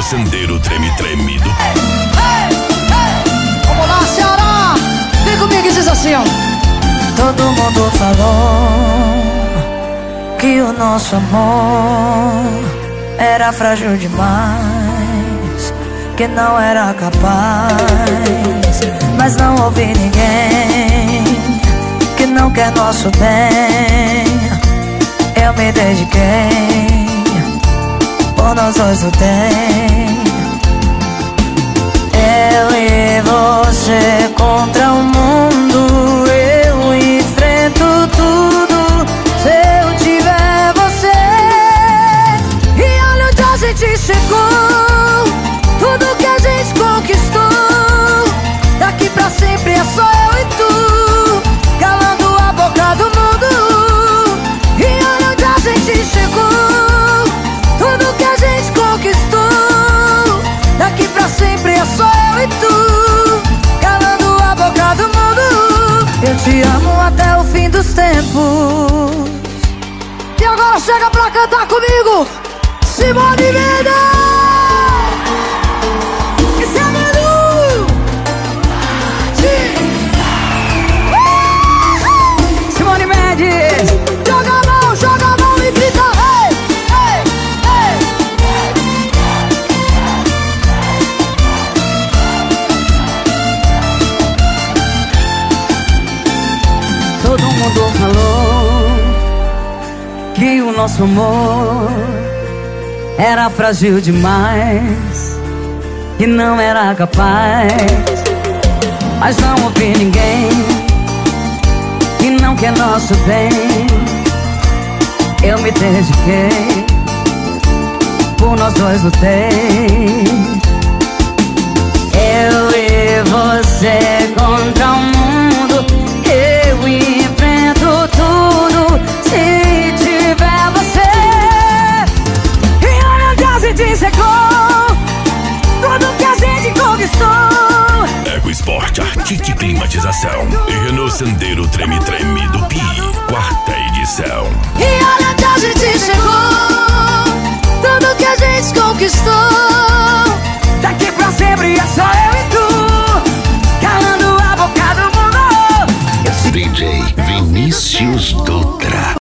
Sendeiro treme-treme do Pi. Vamos lá, Ceará! Vem comigo e diz assim, ó. Todo mundo falou que o nosso amor era frágil demais, que não era capaz. Mas não ouvi ninguém que não quer nosso bem. Eu me dediquei, por nós dois lutei. Eu e você contra o mundo, eu enfrento tudo se eu tiver você. E olha onde a gente chegou, tudo que a gente conquistou. Daqui pra sempre é só eu e tu, calando a boca do mundo. E olha onde a gente chegou, tudo que a gente conquistou. Daqui pra sempre é só eu e tu, calando a boca do mundo. Eu te amo até o fim dos tempos. E agora chega pra cantar comigo, Simone Mendes! Esse é Menu! Simone Mendes! Joga a mão e grita, ei, ei, ei! Todo mundo falou que o nosso amor era frágil demais, que não era capaz. Mas não ouvi ninguém que não quer nosso bem. Eu me dediquei, por nós dois lutei. Eu e você contra o mundo, eu enfrento tudo se tiver você. E olha onde a gente chegou, tudo que a gente conquistou. Ego Esporte, Artique Climatização e Renault Sendeiro treme-treme do Pi, 4ª edição. E olha onde a gente chegou, tudo que a gente conquistou. Daqui pra sempre é só eu e tu, calando a boca do mundo. DJ Vinícius Dutra.